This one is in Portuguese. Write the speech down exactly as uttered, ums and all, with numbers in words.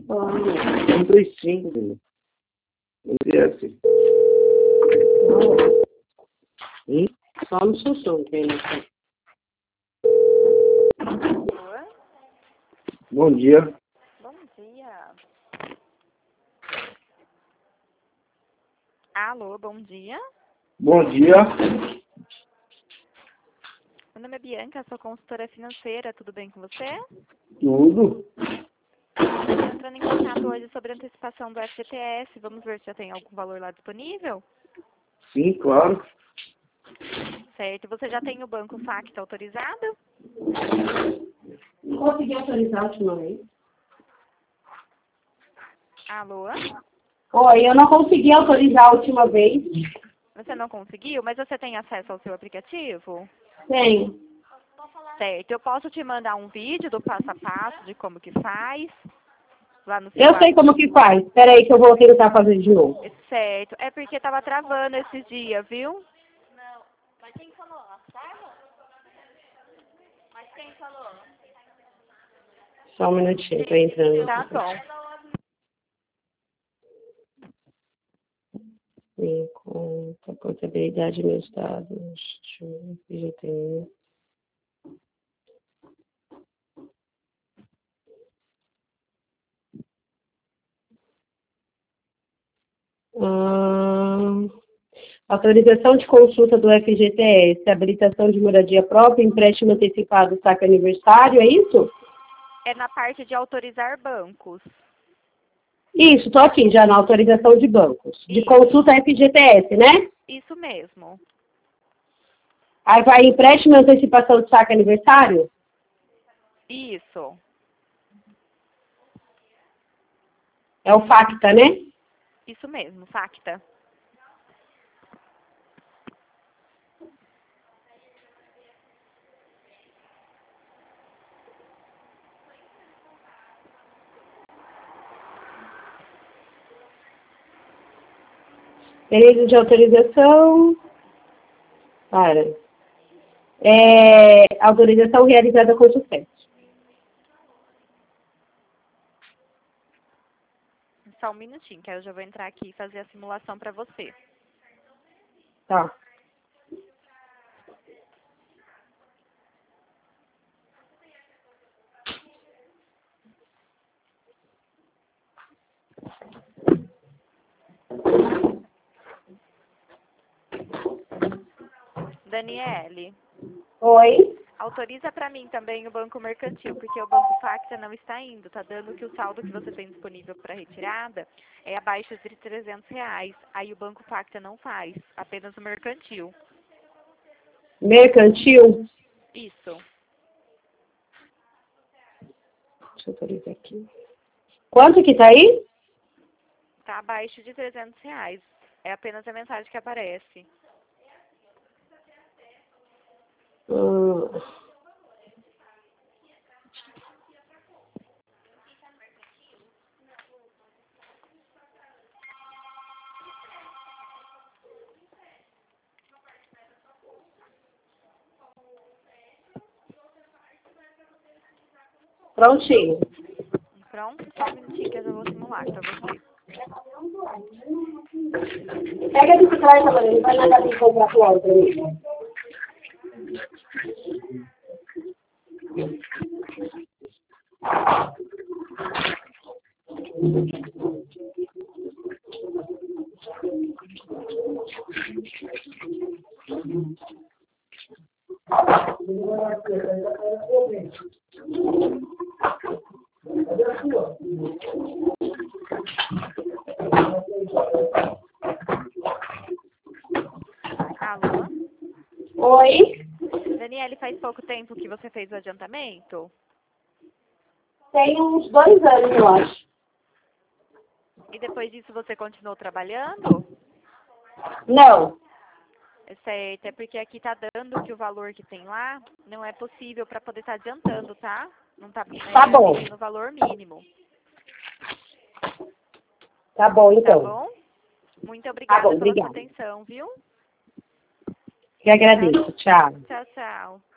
um três cinco, esse. Hum? Só no sussurro, tem noção. Bom dia. Bom dia. Alô, bom dia. Bom dia. Meu nome é Bianca, sou consultora financeira, tudo bem com você? Tudo. Estou entrando em contato hoje sobre a antecipação do F G T S, vamos ver se já tem algum valor lá disponível? Sim, claro. Certo, você já tem o banco Facta autorizado? Não consegui autorizar a última vez. Alô? Oi, eu não consegui autorizar a última vez. Você não conseguiu, mas você tem acesso ao seu aplicativo? Tenho. Certo, eu posso te mandar um vídeo do passo a passo de como que faz lá no seu Eu sei como que faz. Espera aí que eu vou tentar fazer de novo. Certo, é porque tava travando esses dias, viu? Mas quem falou? Serva? Mas quem falou? Só um minutinho, tô entrando. Tá bom. Minha conta, contabilidade, meus dados. Deixa eu ver, Ah, autorização de consulta do F G T S, habilitação de moradia própria, empréstimo antecipado, saque aniversário, é isso? É na parte de autorizar bancos. Isso, estou aqui já na autorização de bancos. De Isso. consulta F G T S, né? Isso mesmo. Aí vai empréstimo antecipação de saque aniversário? Isso. É o Facta, né? Isso mesmo, Facta. Período de autorização. Para. É, autorização realizada com sucesso. Só um minutinho, que aí eu já vou entrar aqui e fazer a simulação para você. Tá. Daniele, Oi. autoriza para mim também o Banco Mercantil, porque o Banco Facta não está indo. Tá dando que o saldo que você tem disponível para retirada é abaixo de trezentos reais. Aí o Banco Facta não faz, apenas o Mercantil. Mercantil. Isso. Deixa eu autorizar aqui. Quanto que tá aí? Tá abaixo de trezentos reais. É apenas a mensagem que aparece. Hum. Prontinho. Pronto? Só um minutinho que eu já vou simular para você. Pega a bicicleta, mano. Ele vai mandar vir comprar flor pra mim. Alô? Oi. Daniele, faz pouco tempo que você fez o adiantamento? Tem uns dois anos, eu acho. E depois disso você continuou trabalhando? Não. É certo, é porque aqui tá dando que o valor que tem lá não é possível para poder estar adiantando, tá? Não tá, é, Tá bom. no valor mínimo. Tá bom, então. Tá bom? Muito obrigada Tá bom, pela sua obrigada. atenção, viu? Eu agradeço. Tchau. Tchau, tchau.